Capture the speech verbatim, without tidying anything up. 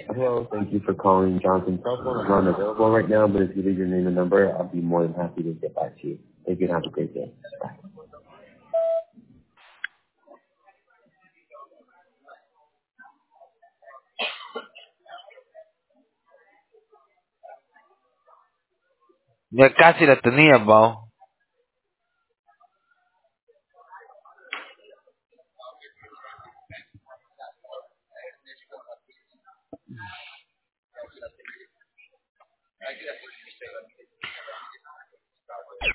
Hello, thank you for calling Johnson Cell Phone. I'm not available right now, but if you leave your name and number, I'll be more than happy to get back to you. Thank you and have a great day. Bye. Ya casi la tenía, Bao.